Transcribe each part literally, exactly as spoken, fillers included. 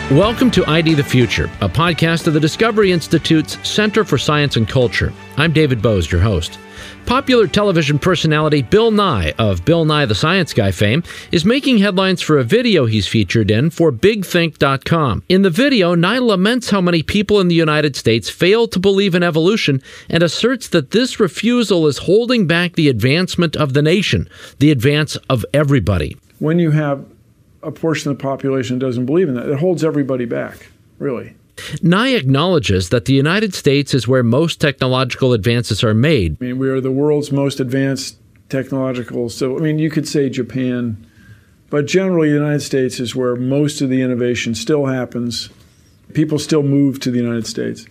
Welcome to I D the Future, a podcast of the Discovery Institute's Center for Science and Culture. I'm David Bose, your host. Popular television personality Bill Nye of Bill Nye the Science Guy fame is making headlines for a video he's featured in for big think dot com. In the video, Nye laments how many people in the United States fail to believe in evolution and asserts that this refusal is holding back the advancement of the nation, the advance of everybody. When you have a portion of the population that doesn't believe in that, it holds everybody back, really. Nye acknowledges that the United States is where most technological advances are made. I mean, we are the world's most advanced technological, so I mean, you could say Japan, but generally the United States is where most of the innovation still happens. People still move to the United States.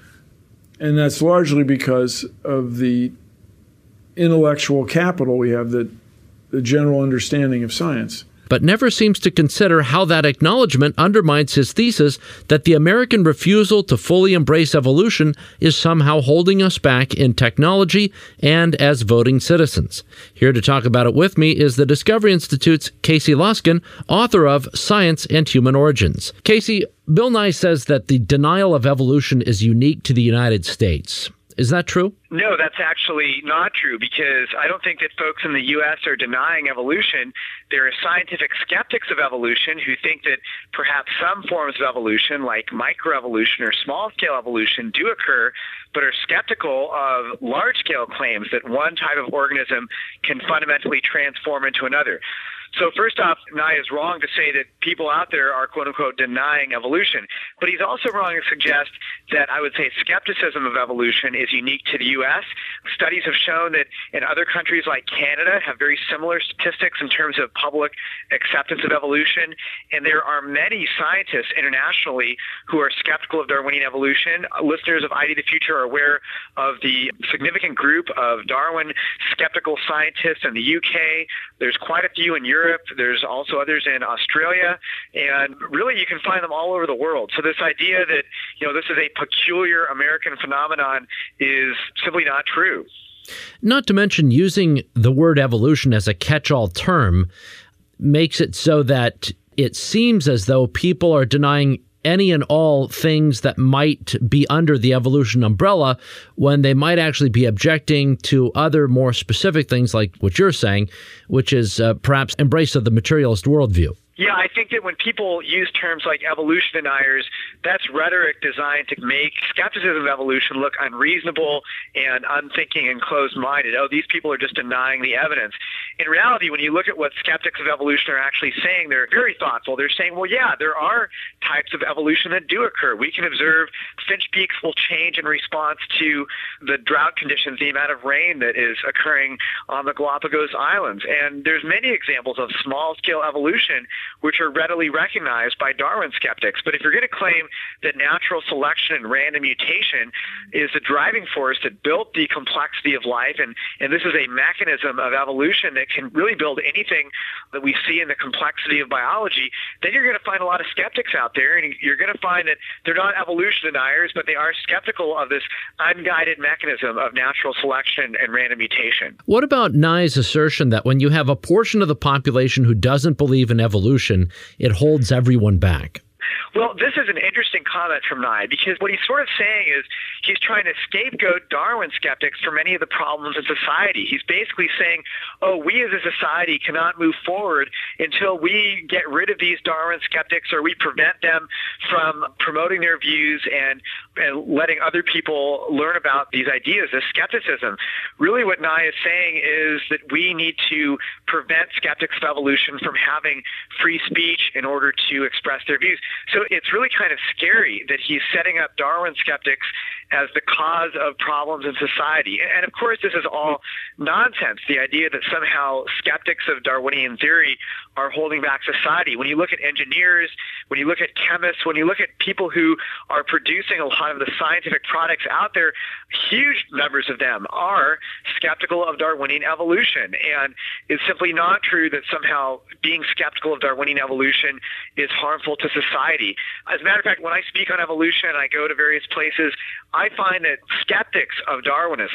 And that's largely because of the intellectual capital we have, the, the general understanding of science. But never seems to consider how that acknowledgement undermines his thesis that the American refusal to fully embrace evolution is somehow holding us back in technology and as voting citizens. Here to talk about it with me is the Discovery Institute's Casey Luskin, author of Science and Human Origins. Casey, Bill Nye says that the denial of evolution is unique to the United States. Is that true? No, that's actually not true, because I don't think that folks in the U S are denying evolution. There are scientific skeptics of evolution who think that perhaps some forms of evolution, like microevolution or small-scale evolution, do occur, but are skeptical of large-scale claims that one type of organism can fundamentally transform into another. So first off, Nye is wrong to say that people out there are, quote-unquote, denying evolution. But he's also wrong to suggest that I would say skepticism of evolution is unique to the U S. Studies have shown that in other countries like Canada have very similar statistics in terms of public acceptance of evolution. And there are many scientists internationally who are skeptical of Darwinian evolution. Listeners of I D the Future are aware of the significant group of Darwin skeptical scientists in the U K. There's quite a few in Europe. Europe. There's also others in Australia, and really you can find them all over the world. So this idea that, you know, this is a peculiar American phenomenon is simply not true. Not to mention, using the word evolution as a catch-all term makes it so that it seems as though people are denying any and all things that might be under the evolution umbrella when they might actually be objecting to other more specific things like what you're saying, which is uh, perhaps embrace of the materialist worldview. Yeah, I think that when people use terms like evolution deniers, that's rhetoric designed to make skepticism of evolution look unreasonable and unthinking and closed-minded. Oh, these people are just denying the evidence. In reality, when you look at what skeptics of evolution are actually saying, they're very thoughtful. They're saying, well, yeah, there are types of evolution that do occur. We can observe finch beaks will change in response to the drought conditions, the amount of rain that is occurring on the Galapagos Islands. And there's many examples of small-scale evolution which are readily recognized by Darwin skeptics. But if you're going to claim that natural selection and random mutation is the driving force that built the complexity of life, and, and this is a mechanism of evolution that can really build anything that we see in the complexity of biology, then you're going to find a lot of skeptics out there, and you're going to find that they're not evolution deniers, but they are skeptical of this unguided mechanism of natural selection and random mutation. What about Nye's assertion that when you have a portion of the population who doesn't believe in evolution, it holds everyone back? Well, this is an interesting comment from Nye, because what he's sort of saying is he's trying to scapegoat Darwin skeptics for many of the problems in society. He's basically saying, oh, we as a society cannot move forward until we get rid of these Darwin skeptics, or we prevent them from promoting their views and, and letting other people learn about these ideas, this skepticism. Really what Nye is saying is that we need to prevent skeptics of evolution from having free speech in order to express their views. So it's really kind of scary that he's setting up Darwin skeptics as the cause of problems in society. And of course, this is all nonsense, the idea that somehow skeptics of Darwinian theory are holding back society. When you look at engineers, when you look at chemists, when you look at people who are producing a lot of the scientific products out there, huge numbers of them are skeptical of Darwinian evolution. And it's simply not true that somehow being skeptical of Darwinian evolution is harmful to society. As a matter of fact, when I speak on evolution, I go to various places, I find that skeptics of Darwinism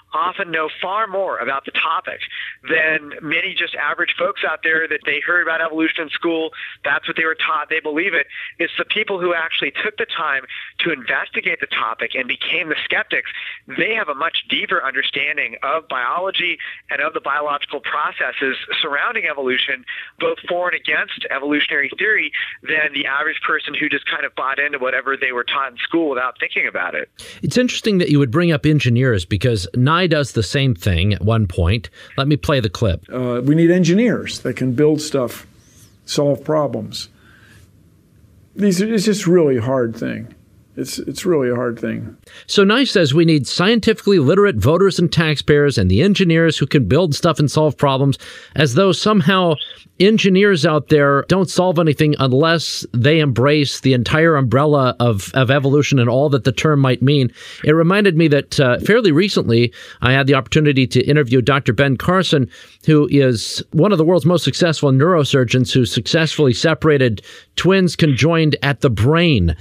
often know far more about the topic than many just average folks out there that they heard about evolution in school. That's what they were taught. They believe it. It's the people who actually took the time to investigate the topic and became the skeptics. They have a much deeper understanding of biology and of the biological processes surrounding evolution, both for and against evolutionary theory, than the average person who just kind of bought into whatever they were taught in school without thinking about it. It's interesting that you would bring up engineers, because Nye does the same thing at one point. Let me play the clip. Uh, we need engineers that can build stuff, solve problems. These are, it's just really a hard thing. It's it's really a hard thing. So Nye says we need scientifically literate voters and taxpayers and the engineers who can build stuff and solve problems, as though somehow engineers out there don't solve anything unless they embrace the entire umbrella of, of evolution and all that the term might mean. It reminded me that uh, fairly recently I had the opportunity to interview Doctor Ben Carson, who is one of the world's most successful neurosurgeons who successfully separated twins conjoined at the brain.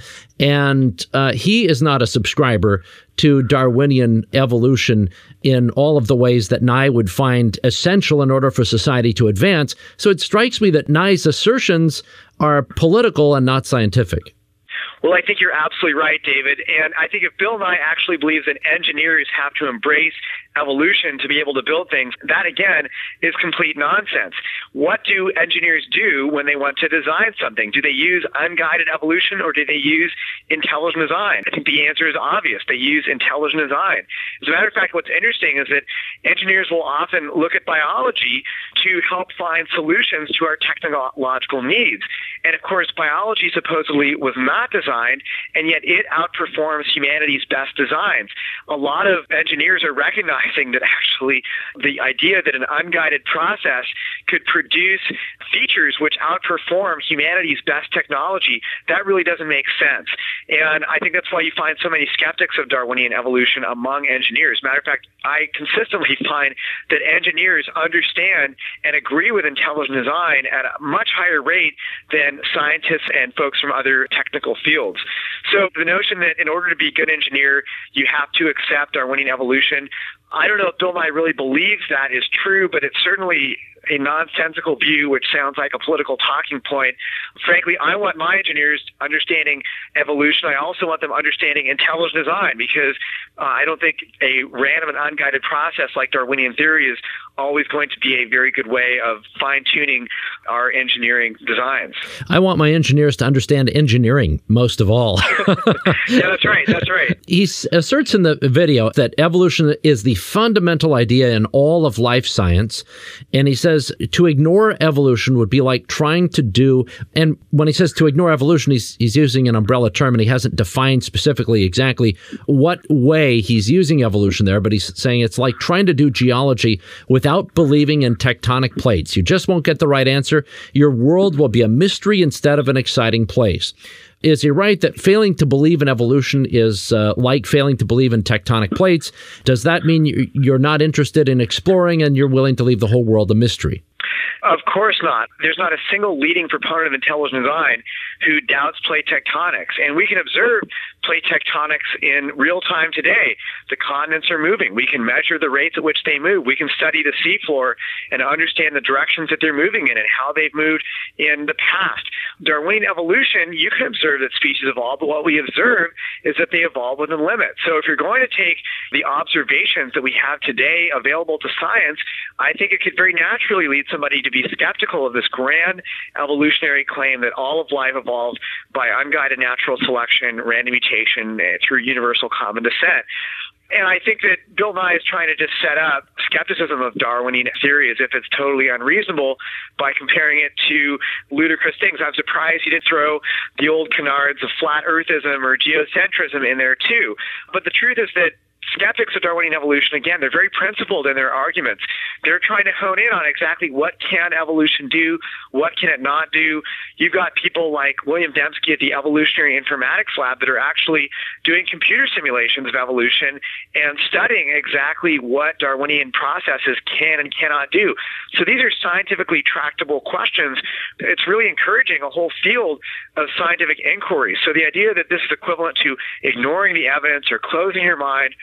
And uh, he is not a subscriber to Darwinian evolution in all of the ways that Nye would find essential in order for society to advance. So it strikes me that Nye's assertions are political and not scientific. Well, I think you're absolutely right, David. And I think if Bill Nye actually believes that engineers have to embrace evolution to be able to build things, that, again, is complete nonsense. What do engineers do when they want to design something? Do they use unguided evolution, or do they use intelligent design? I think the answer is obvious. They use intelligent design. As a matter of fact, what's interesting is that engineers will often look at biology to help find solutions to our technological needs. And, of course, biology supposedly was not designed, and yet it outperforms humanity's best designs. A lot of engineers are recognizing that actually the idea that an unguided process could produce features which outperform humanity's best technology, that really doesn't make sense. And I think that's why you find so many skeptics of Darwinian evolution among engineers. Matter of fact, I consistently find that engineers understand and agree with intelligent design at a much higher rate than scientists and folks from other technical fields. So the notion that in order to be a good engineer, you have to accept Darwinian evolution, I don't know if Bill Nye really believes that is true, but it's certainly a nonsensical view, which sounds like a political talking point. Frankly, I want my engineers understanding evolution. I also want them understanding intelligent design, because uh, I don't think a random and unguided process like Darwinian theory is always going to be a very good way of fine-tuning our engineering designs. I want my engineers to understand engineering most of all. Yeah, that's right. That's right. He asserts in the video that evolution is the fundamental idea in all of life science, and he says to ignore evolution would be like trying to do, and when he says to ignore evolution, he's, he's using an umbrella term, and he hasn't defined specifically exactly what way he's using evolution there, but he's saying it's like trying to do geology without believing in tectonic plates. You just won't get the right answer. Your world will be a mystery instead of an exciting place. Is he right that failing to believe in evolution is uh, like failing to believe in tectonic plates? Does that mean you're not interested in exploring and you're willing to leave the whole world a mystery? Of course not. There's not a single leading proponent of intelligent design who doubts plate tectonics. And we can observe plate tectonics in real time today. The continents are moving. We can measure the rates at which they move. We can study the seafloor and understand the directions that they're moving in and how they've moved in the past. Darwinian evolution, you can observe that species evolve, but what we observe is that they evolve within limits. So if you're going to take the observations that we have today available to science, I think it could very naturally lead somebody to be skeptical of this grand evolutionary claim that all of life evolved by unguided natural selection, random mutation, through universal common descent. And I think that Bill Nye is trying to just set up skepticism of Darwinian theory as if it's totally unreasonable by comparing it to ludicrous things. I'm surprised he didn't throw the old canards of flat earthism or geocentrism in there too. But the truth is that skeptics of Darwinian evolution, again, they're very principled in their arguments. They're trying to hone in on exactly what can evolution do, what can it not do. You've got people like William Dembski at the Evolutionary Informatics Lab that are actually doing computer simulations of evolution and studying exactly what Darwinian processes can and cannot do. So these are scientifically tractable questions. It's really encouraging a whole field of scientific inquiry. So the idea that this is equivalent to ignoring the evidence or closing your mind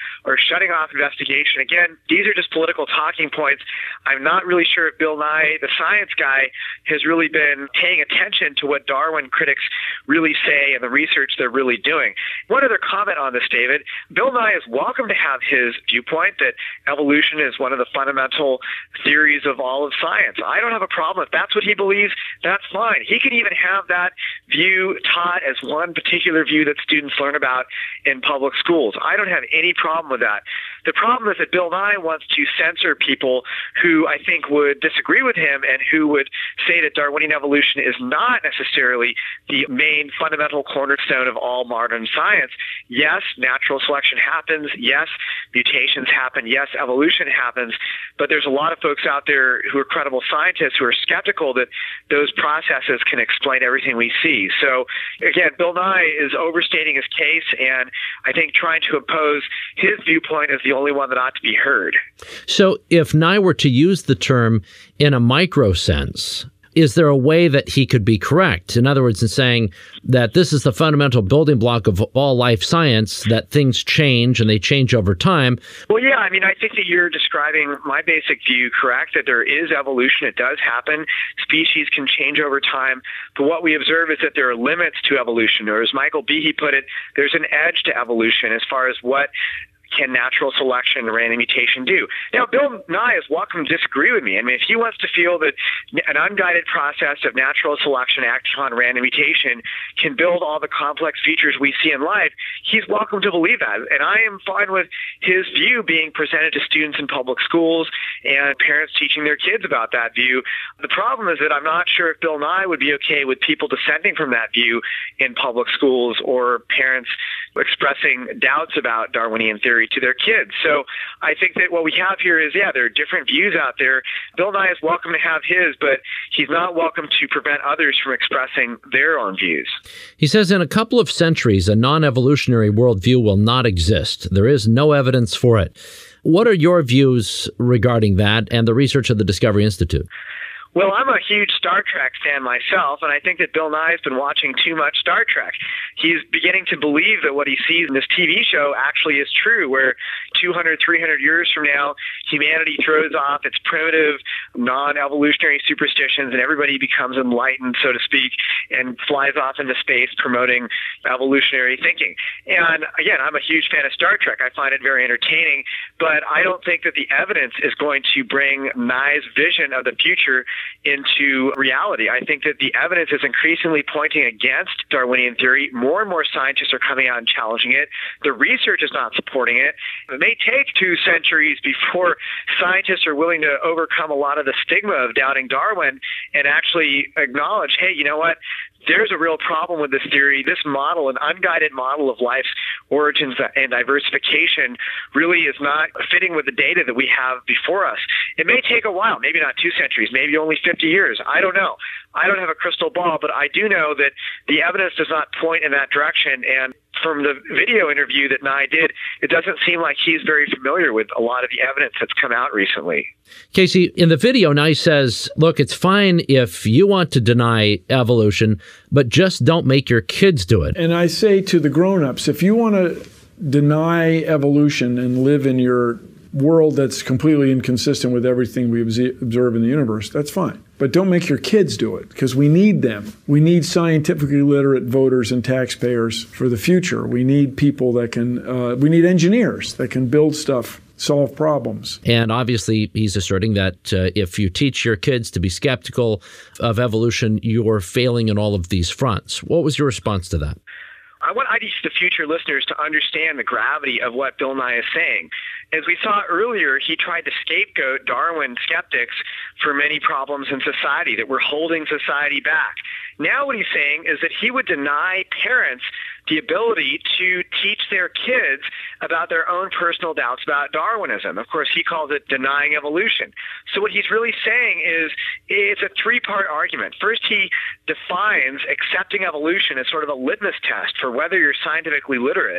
or shutting off investigation. Again, these are just political talking points. I'm not really sure if Bill Nye, the science guy, has really been paying attention to what Darwin critics really say and the research they're really doing. One other comment on this, David. Bill Nye is welcome to have his viewpoint that evolution is one of the fundamental theories of all of science. I don't have a problem. If that's what he believes, that's fine. He could even have that view taught as one particular view that students learn about in public schools. I don't have any problem with that. The problem is that Bill Nye wants to censor people who I think would disagree with him and who would say that Darwinian evolution is not necessarily the main fundamental cornerstone of all modern science. Yes, natural selection happens. Yes, mutations happen. Yes, evolution happens. But there's a lot of folks out there who are credible scientists who are skeptical that those processes can explain everything we see. So again, Bill Nye is overstating his case, and I think trying to impose his viewpoint is the only one that ought to be heard. So if Nye were to use the term in a micro sense, is there a way that he could be correct? In other words, in saying that this is the fundamental building block of all life science, that things change and they change over time. Well, yeah, I mean, I think that you're describing my basic view correct, that there is evolution. It does happen. Species can change over time. But what we observe is that there are limits to evolution, or as Michael Behe put it, there's an edge to evolution as far as what can natural selection and random mutation do? Now, Bill Nye is welcome to disagree with me. I mean, if he wants to feel that an unguided process of natural selection acting on random mutation can build all the complex features we see in life, he's welcome to believe that. And I am fine with his view being presented to students in public schools and parents teaching their kids about that view. The problem is that I'm not sure if Bill Nye would be okay with people dissenting from that view in public schools or parents expressing doubts about Darwinian theory to their kids. So I think that what we have here is, yeah, there are different views out there. Bill Nye is welcome to have his, but he's not welcome to prevent others from expressing their own views. He says in a couple of centuries, a non-evolutionary worldview will not exist. There is no evidence for it. What are your views regarding that and the research of the Discovery Institute? Well, I'm a huge Star Trek fan myself, and I think that Bill Nye has been watching too much Star Trek. He's beginning to believe that what he sees in this T V show actually is true, where two hundred, three hundred years from now, humanity throws off its primitive, non-evolutionary superstitions, and everybody becomes enlightened, so to speak, and flies off into space promoting evolutionary thinking. And again, I'm a huge fan of Star Trek. I find it very entertaining, but I don't think that the evidence is going to bring Nye's vision of the future into reality. I think that the evidence is increasingly pointing against Darwinian theory. More and more scientists are coming out and challenging it. The research is not supporting it. It may take two centuries before scientists are willing to overcome a lot of the stigma of doubting Darwin and actually acknowledge, hey, you know what? There's a real problem with this theory. This model, an unguided model of life's origins and diversification, really is not fitting with the data that we have before us. It may take a while, maybe not two centuries, maybe only fifty years. I don't know. I don't have a crystal ball, but I do know that the evidence does not point in that direction. And from the video interview that Nye did, it doesn't seem like he's very familiar with a lot of the evidence that's come out recently. Casey, in the video, Nye says, look, it's fine if you want to deny evolution, but just don't make your kids do it. And I say to the grown-ups, if you want to deny evolution and live in your world that's completely inconsistent with everything we observe in the universe, that's fine. But don't make your kids do it, because we need them. We need scientifically literate voters and taxpayers for the future. We need people that can, uh, we need engineers that can build stuff, solve problems. And obviously, he's asserting that uh, if you teach your kids to be skeptical of evolution, you're failing in all of these fronts. What was your response to that? I want I D the future listeners to understand the gravity of what Bill Nye is saying. As we saw earlier, he tried to scapegoat Darwin skeptics for many problems in society that were holding society back. Now what he's saying is that he would deny parents the ability to teach their kids about their own personal doubts about Darwinism. Of course, he calls it denying evolution. So what he's really saying is it's a three-part argument. First, he defines accepting evolution as sort of a litmus test for whether you're scientifically literate.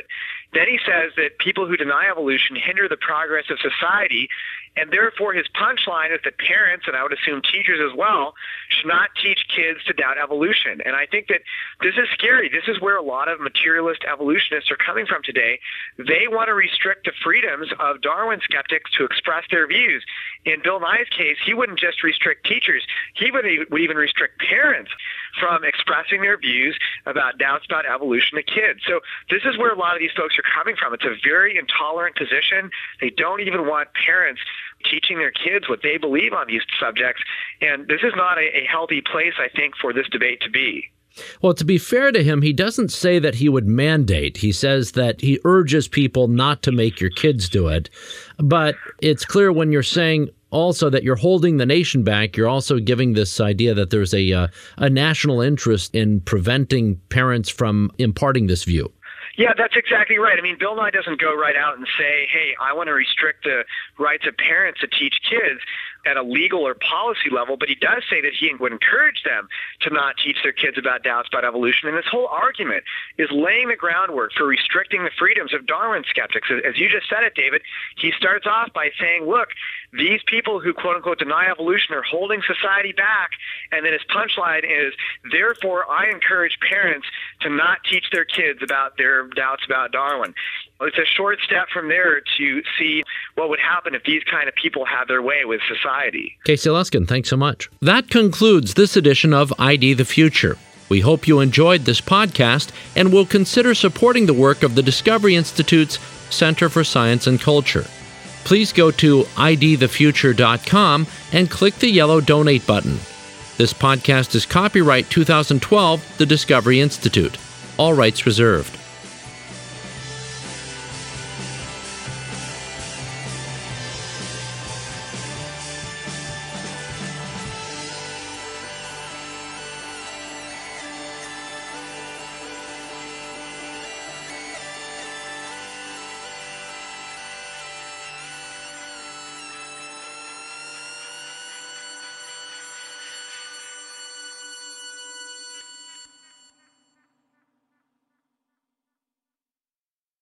Then he says that people who deny evolution hinder the progress of society, and therefore his punchline is that parents, and I would assume teachers as well, should not teach kids to doubt evolution. And I think that this is scary. This is where a lot of materialist evolutionists are coming from today. They want to restrict the freedoms of Darwin skeptics to express their views. In Bill Nye's case, he wouldn't just restrict teachers. He would, would even restrict parents from expressing their views about doubts about evolution to kids. So this is where a lot of these folks are coming from. It's a very intolerant position. They don't even want parents teaching their kids what they believe on these subjects. And this is not a, a healthy place, I think, for this debate to be. Well, to be fair to him, he doesn't say that he would mandate. He says that he urges people not to make your kids do it. But it's clear when you're saying also that you're holding the nation back, you're also giving this idea that there's a uh, a national interest in preventing parents from imparting this view. Yeah, that's exactly right. I mean, Bill Nye doesn't go right out and say, hey, I want to restrict the rights of parents to teach kids at a legal or policy level, but he does say that he would encourage them to not teach their kids about doubts about evolution. And this whole argument is laying the groundwork for restricting the freedoms of Darwin skeptics. As you just said it, David, he starts off by saying, look, these people who quote-unquote deny evolution are holding society back, and then his punchline is, therefore, I encourage parents to not teach their kids about their doubts about Darwin. It's a short step from there to see what would happen if these kind of people had their way with society. Casey Luskin, thanks so much. That concludes this edition of I D the Future. We hope you enjoyed this podcast and will consider supporting the work of the Discovery Institute's Center for Science and Culture. Please go to I D the future dot com and click the yellow donate button. This podcast is copyright two thousand twelve, the Discovery Institute. All rights reserved.